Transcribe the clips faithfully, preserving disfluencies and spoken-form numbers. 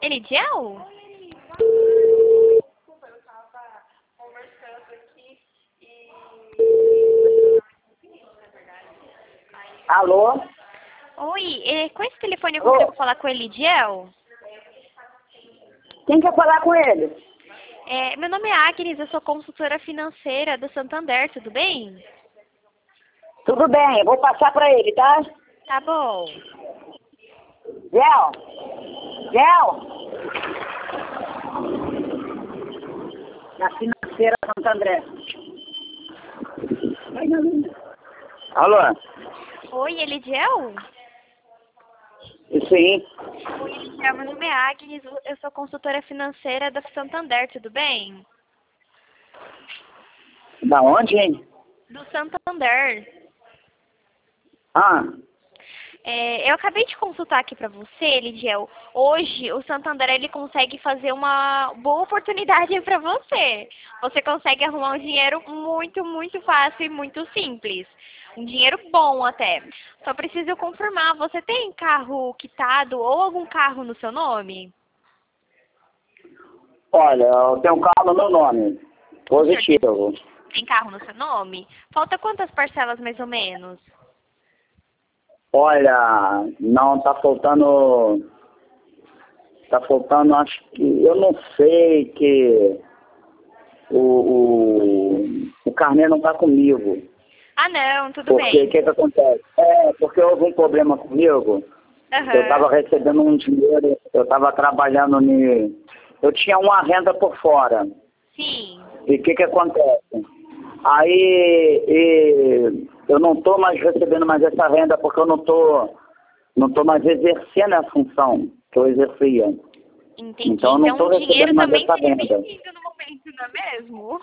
Elidiel? Alô? Oi, é, com esse telefone eu consigo Ô. falar com o Elidiel? Quem quer falar com ele? É, meu nome é Agnes, eu sou consultora financeira do Santander, tudo bem? Tudo bem, eu vou passar para ele, tá? Tá bom. Gel? Gel? Na financeira Santo André. Alô? Oi, Elidiel? Sim. Oi, Elidiel, meu nome é Agnes, eu sou consultora financeira da Santander, tudo bem? Da onde, hein? Do Santander. Ah, É, eu acabei de consultar aqui para você, Elidiel. Hoje o Santander ele consegue fazer uma boa oportunidade para você. Você consegue arrumar um dinheiro muito, muito fácil e muito simples. Um dinheiro bom até. Só preciso confirmar, você tem carro quitado ou algum carro no seu nome? olha, eu tenho um carro no meu nome. Positivo. Tem carro no seu nome? Falta quantas parcelas mais ou menos? Olha, não, tá faltando... Tá faltando, acho que... Eu não sei que... O, o, o carnê não tá comigo. Ah não, tudo Porque bem. o que que acontece? É, porque houve um problema comigo. Aham. Eu estava recebendo um dinheiro, eu estava trabalhando em... Eu tinha uma renda por fora. Sim. E o que que acontece? Aí e, eu não estou mais recebendo mais essa renda porque eu não estou não tô mais exercendo a função que eu exercia. Entendi. Então eu não estou o dinheiro recebendo mais também essa seria renda. bem-vindo no momento, não é mesmo?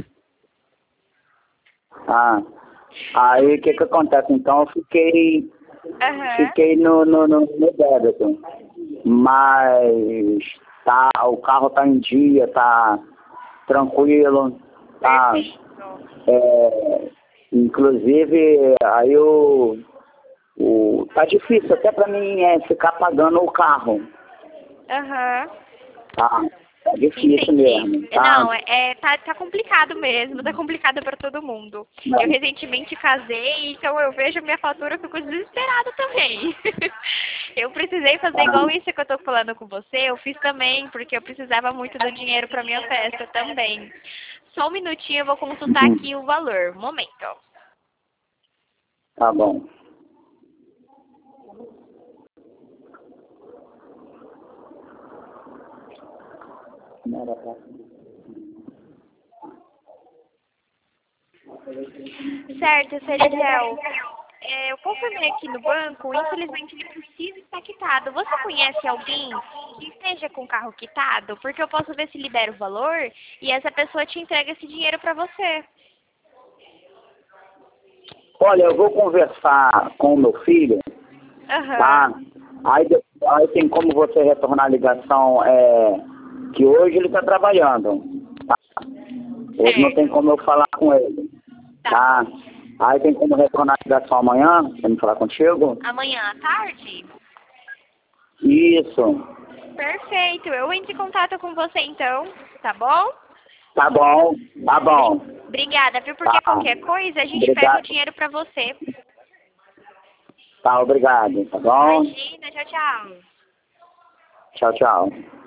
Ah, aí o que que acontece? Então eu fiquei, Aham. fiquei no, no, no, no débito. Mas tá, o carro tá em dia, tá tranquilo, tá. Perfeito. É, inclusive, aí o, o. Tá difícil até pra mim é, ficar pagando o carro. Aham. Tá? Tá difícil Entendi. mesmo, tá? Não, é, é- tá, tá complicado mesmo, tá complicado para todo mundo. Eu Não. recentemente casei, então eu vejo minha fatura, eu fico desesperada também. Eu precisei fazer igual isso que eu tô falando com você, eu fiz também, porque eu precisava muito do dinheiro para minha festa também. Só um minutinho, eu vou consultar Uhum. aqui o valor. Um momento. Tá bom. Não era pra- Certo, Seriel. É, eu confirmei aqui no banco, infelizmente ele precisa estar quitado. Você conhece alguém que esteja com o carro quitado? Porque eu posso ver se libera o valor e essa pessoa te entrega esse dinheiro para você. Olha, eu vou conversar com o meu filho, tá? Aham. Aí, de- aí tem como você retornar a ligação, é, que hoje ele está trabalhando, tá? Hoje não tem Certo. como eu falar com ele, Tá. tá? Aí tem como retornar a ligação amanhã, pra me falar contigo? Amanhã à tarde? Isso. Perfeito. Eu entro em contato com você então, tá bom? Tá bom, tá bom. Obrigada, viu? Porque Tá. qualquer coisa a gente pega Obrigado. o dinheiro para você. Tá, obrigado, tá bom? Imagina, tchau, tchau. Tchau, tchau.